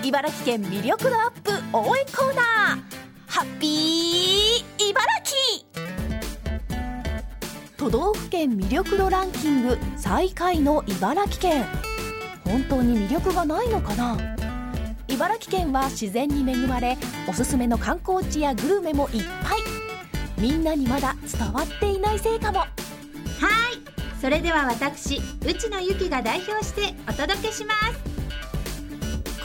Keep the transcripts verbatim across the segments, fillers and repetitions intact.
茨城県魅力度アップ応援コーナー、ハッピー茨城。都道府県魅力度ランキング最下位の茨城県、本当に魅力がないのかな。茨城県は自然に恵まれ、おすすめの観光地やグルメもいっぱい。みんなにまだ伝わっていないせいかも。 はい、それでは私内野由紀が代表してお届けします。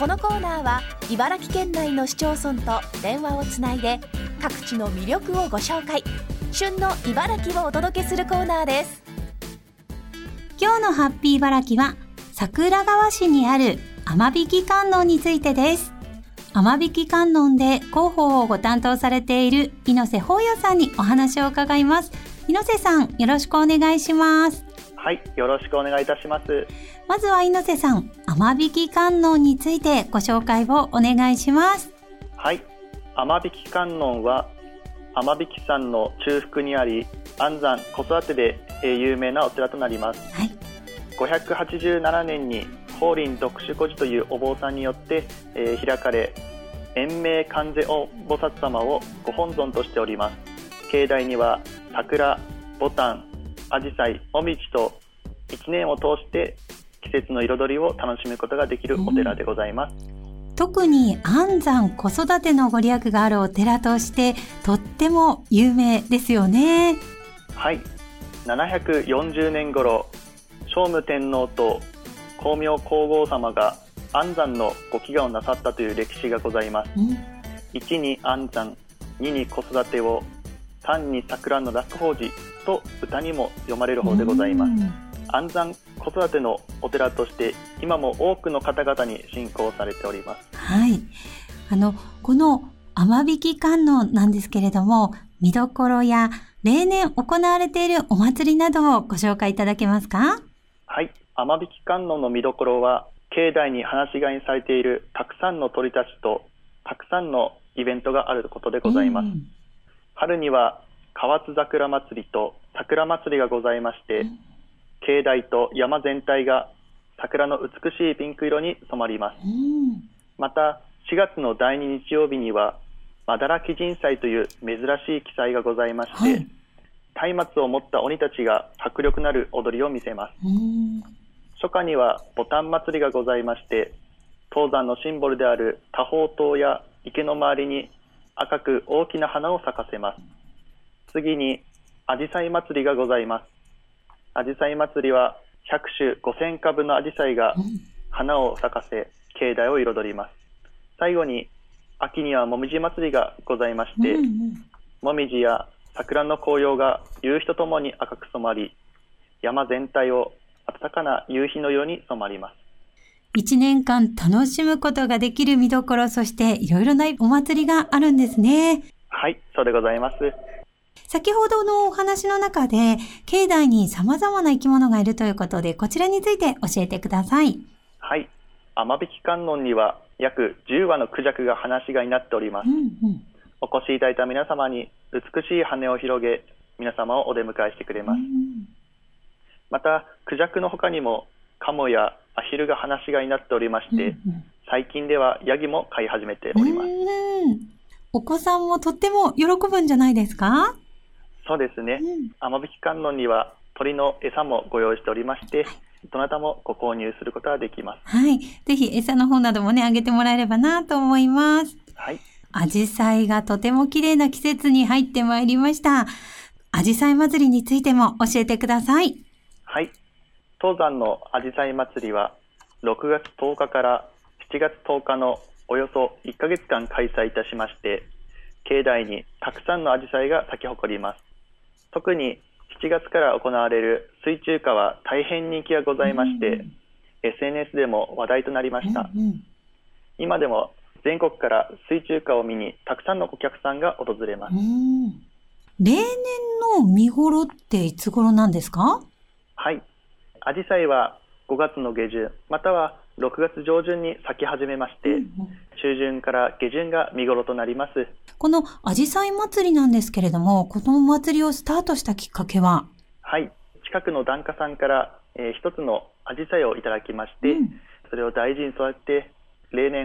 このコーナーは茨城県内の市町村と電話をつないで各地の魅力をご紹介、旬の茨城をお届けするコーナーです。 今日のハッピー茨城は桜川市にある雨引観音についてです。雨引観音で広報をご担当されている猪瀬宝也さんにお話を伺います。猪瀬さん、よろしくお願いします。 はい、よろしくお願いいたします。 まずは猪瀬さん、雨引観音についてご紹介をお願いします。 はい、雨引観音は雨引山の中腹にあり、安産子育てで有名なお寺となります。 はい、 ごひゃくはちじゅうななねんに法輪読書孤児というお坊さんによって、えー、開かれ、延命観世音菩薩様をご本尊としております。境内には桜、ボタン、アジサイ、モミジといちねんを通して季節の彩りを楽しむことができるお寺でございます。 うん、特に安産子育てのご利益があるお寺としてとっても有名ですよね。 はい、ななひゃくよんじゅうねん頃、聖武天皇と光明皇后様が安産のご祈願をなさったという歴史がございます。 うん、 いちに安産、にに子育てを、さんに桜の楽法寺と歌にも読まれる方でございます。安産子育てのお寺として今も多くの方々に信仰されております。 はい、あのこの雨引観音なんですけれども、見どころや例年行われているお祭りなどをご紹介いただけますか？ はい、雨引観音の見どころは、境内に放し飼いにされているたくさんの鳥たちとたくさんのイベントがあることでございます。うん、春には河津桜祭りと桜祭りがございまして、うん、境内と山全体が桜の美しいピンク色に染まります。 うん、 またしがつのだいに日曜日にはまだらき人祭という珍しい記載がございまして、はい、松明を持った鬼たちが迫力なる踊りを見せます。 うん、 初夏にはボタン祭りがございまして、東山のシンボルである多宝塔や池の周りに赤く大きな花を咲かせます。次にアジサイ祭りがございます。アジサイ祭りはひゃくしゅごせんかぶのアジサイが花を咲かせ境内を彩ります。最後に秋にはもみじ祭りがございまして、 うんうん、 もみじや桜の紅葉が夕日とともに赤く染まり、山全体を暖かな夕日のように染まります。 一年間楽しむことができる見どころ、そしていろいろなお祭りがあるんですね。 はい、そうでございます。 先ほどのお話の中で境内に様々な生き物がいるということで、こちらについて教えてください。 はい、雨引観音には約じゅうわのクジャクが放し飼いになっております。 うんうん、 お越しいただいた皆様に美しい羽を広げ、皆様をお出迎えしてくれます。 うん、 またクジャクの他にもカモやアヒルが放し飼いになっておりまして、うんうん、最近ではヤギも飼い始めております。 うん、お子さんもとっても喜ぶんじゃないですか？ そうですね、 うん、 雨引観音には鳥の餌もご用意しておりまして、はい、どなたもご購入することができます。 はい、ぜひ餌の方などもね、あげてもらえればなと思います。 はい、 アジサイがとても綺麗な季節に入ってまいりました。アジサイ祭りについても教えてください。 はい、東山のアジサイ祭りはろくがつとおかからしちがつとおかのおよそいっかげつかん開催いたしまして、境内にたくさんのアジサイが咲き誇ります。特にしちがつから行われる水中花は大変人気がございまして、うん、エスエヌエス でも話題となりました。 うんうん、 今でも全国から水中花を見にたくさんのお客さんが訪れます。 うん、例年の見頃っていつ頃なんですか？ はい、アジサイはごがつの下旬またはろくがつ上旬に咲き始めまして、うんうん、中旬から下旬が見頃となります。 このアジサイ祭りなんですけれども、このお祭りをスタートしたきっかけは？ はい、近くの檀家さんから、えー、一つのアジサイをいただきまして、うん、それを大事に育てて例年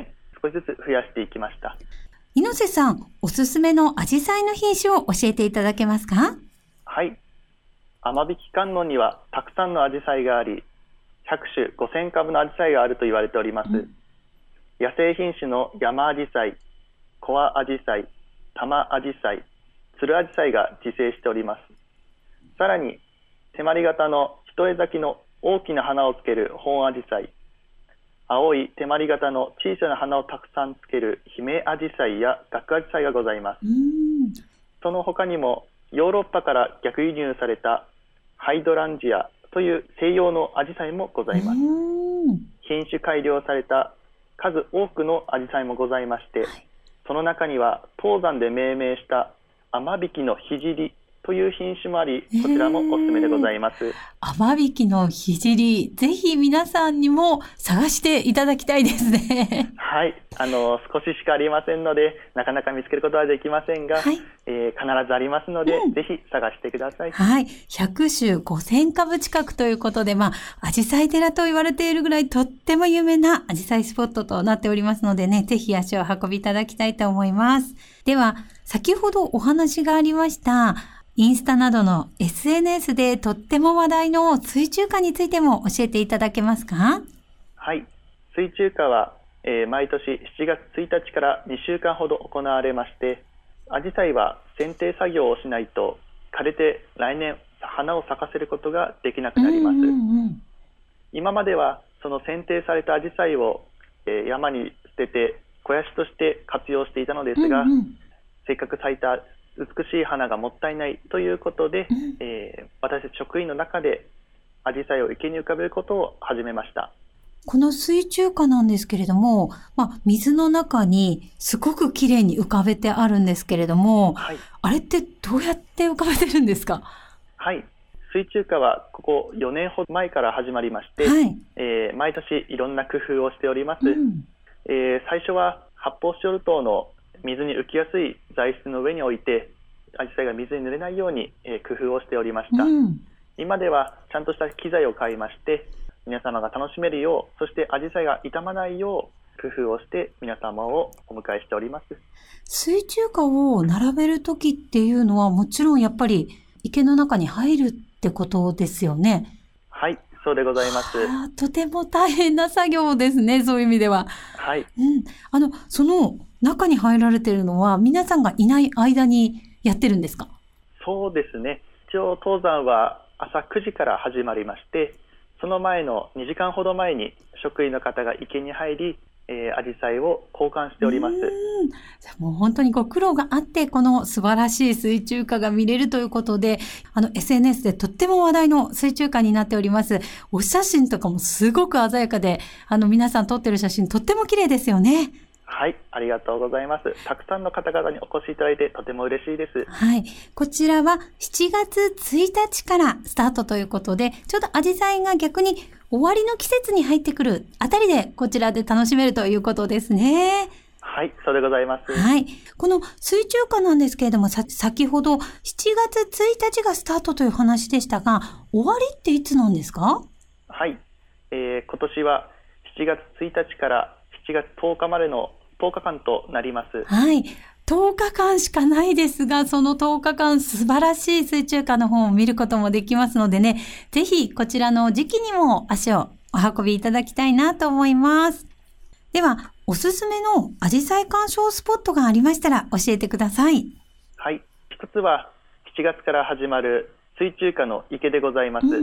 少しずつ増やしていきました。 猪瀬さん、おすすめのアジサイの品種を教えていただけますか？ はい。雨引観音にはたくさんのアジサイがあり、ひゃくしゅごせんかぶのアジサイがあると言われております。うん、野生品種の山アジサイ、コアアジサイ、玉アジサイ、ツルアジサイが自生しております。さらに手まり型の一重咲きの大きな花をつける本アジサイ、青い手まり型の小さな花をたくさんつける姫アジサイやガクアジサイがございます。その他にもヨーロッパから逆輸入されたハイドランジアという西洋のアジサイもございます。品種改良された数多くのアジサイもございまして、はい、その中には東山で命名した雨引の聖という品種もあり、こちらもおすすめでございます。 雨引の聖、ぜひ皆さんにも探していただきたいですね。 はい、あの少ししかありませんので、なかなか見つけることはできませんが、はい、えー、必ずありますので、うん、ぜひ探してください。 はい、ひゃくしゅごせんかぶ近くということで、まあ、アジサイ寺と言われているぐらいとっても有名なアジサイスポットとなっておりますのでね、ぜひ足を運びいただきたいと思います。では、先ほどお話がありました、インスタなどの エスエヌエス でとっても話題の水中花についても教えていただけますか？ はい、水中花は、えー、毎年しちがつついたちからにしゅうかんほど行われまして、アジサイは剪定作業をしないと枯れて来年花を咲かせることができなくなります。うんうんうん、今まではその剪定されたアジサイを、えー、山に捨てて肥やしとして活用していたのですが、うんうん、せっかく咲いた美しい花がもったいないということで、うん、えー、私たち職員の中でアジサイを池に浮かべることを始めました。 この水中花なんですけれども、まあ、水の中にすごく綺麗に浮かべてあるんですけれども、はい、あれってどうやって浮かべてるんですか？ はい、水中花はここよねんほど前から始まりまして、はい、えー、毎年いろんな工夫をしております。うん、えー、最初は発泡スチロール等の水に浮きやすい材質の上に置いて、アジサイが水に濡れないように、えー、工夫をしておりました。うん、今ではちゃんとした機材を買いまして、皆様が楽しめるよう、そしてアジサイが傷まないよう工夫をして皆様をお迎えしております。 水中花を並べるときっていうのはもちろんやっぱり池の中に入るってことですよね？ はい、そうでございます。 とても大変な作業ですね、そういう意味では。 はい。うん、 あの、その中に入られているのは皆さんがいない間にやってるんですか？そうですね。一応登山は朝くじから始まりまして、その前のにじかんほど前に職員の方が池に入り、えー、アジサイを交換しております。うーん、 もう本当にご苦労があってこの素晴らしい水中花が見れるということで、あの エスエヌエス でとっても話題の水中花になっております。お写真とかもすごく鮮やかで、あの皆さん撮ってる写真とっても綺麗ですよね。 はい、ありがとうございます。たくさんの方々にお越しいただいてとても嬉しいです。 はい、こちらはしちがつついたちからスタートということで、ちょうどアジサイが逆に終わりの季節に入ってくるあたりでこちらで楽しめるということですね。 はい、そうでございます。 はい、この水中花なんですけれども、さ先ほどしちがつついたちがスタートという話でしたが、終わりっていつなんですか？ はい、えー、今年はしちがつついたちからしちがつとおかまでのとおかかんとなります。 はい、とおかかんしかないですが、そのとおかかん素晴らしい水中花の方を見ることもできますのでね、ぜひこちらの時期にも足をお運びいただきたいなと思います。では、おすすめのアジサイ鑑賞スポットがありましたら教えてください。 はい、一つはしちがつから始まる水中花の池でございます。うんうん、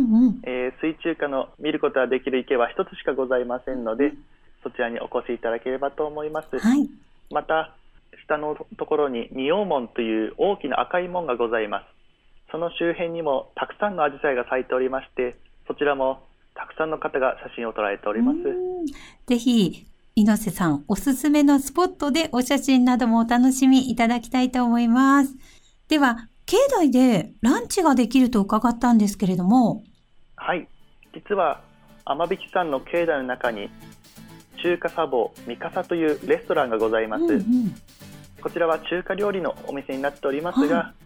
えー、水中花の見ることができる池は一つしかございませんので、そちらにお越しいただければと思います。はい、また下のところに仁王門という大きな赤い門がございます。その周辺にもたくさんのアジサイが咲いておりまして、そちらもたくさんの方が写真を撮られております。 ぜひ猪瀬さんおすすめのスポットでお写真などもお楽しみいただきたいと思います。では境内でランチができると伺ったんですけれども。 はい、実は雨引山の境内の中に中華茶房三笠というレストランがございます。うんうん、こちらは中華料理のお店になっておりますが、はい、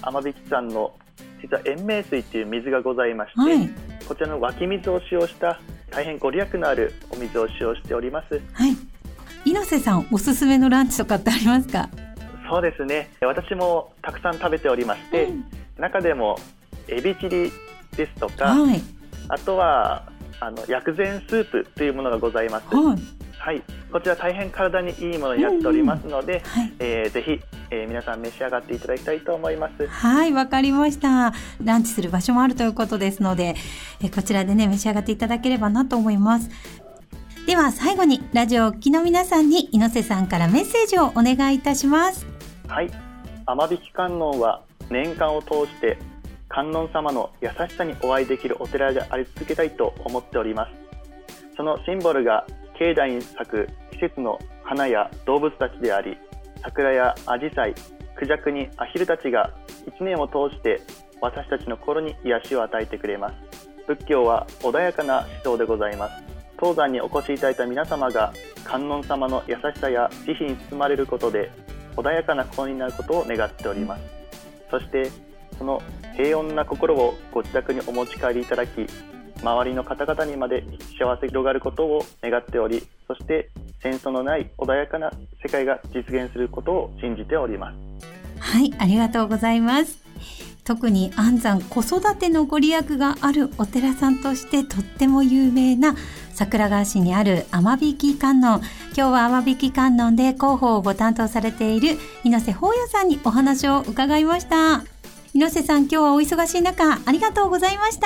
雨引山の実は延命水という水がございまして、はい、こちらの湧き水を使用した大変ご利益のあるお水を使用しております。 はい、 猪瀬さんおすすめのランチとかってありますか？ そうですね、私もたくさん食べておりまして、うん、中でもエビチリですとか、はい、あとはあの薬膳スープというものがございます、はいはい、こちら大変体にいいものになっておりますので、うんうんはいえー、ぜひ、えー、皆さん召し上がっていただきたいと思います。 はい、わかりました。ランチする場所もあるということですので、えー、こちらでね召し上がっていただければなと思います。では最後にラジオをお聞きの皆さんに猪瀬さんからメッセージをお願いいたします。 はい、雨引観音は年間を通して観音様の優しさにお会いできるお寺であり続けたいと思っております。そのシンボルが境内に咲く季節の花や動物たちであり、桜やアジサイ、クジャクにアヒルたちが一年を通して私たちの心に癒しを与えてくれます。仏教は穏やかな思想でございます。当山にお越しいただいた皆様が観音様の優しさや慈悲に包まれることで穏やかな心になることを願っております。そしてその平穏な心をご自宅にお持ち帰りいただき、周りの方々にまで幸せ広がることを願っており、そして戦争のない穏やかな世界が実現することを信じております。 はい、ありがとうございます。特に安産子育てのご利益があるお寺さんとしてとっても有名な桜川市にある雨引観音、今日は雨引観音で広報をご担当されている猪瀬法也さんにお話を伺いました。猪瀬さん、今日はお忙しい中ありがとうございました。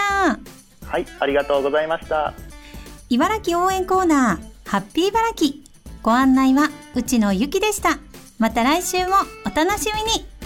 はい、ありがとうございました。 茨城応援コーナーハッピー茨城、ご案内は内野由紀でした。また来週もお楽しみに。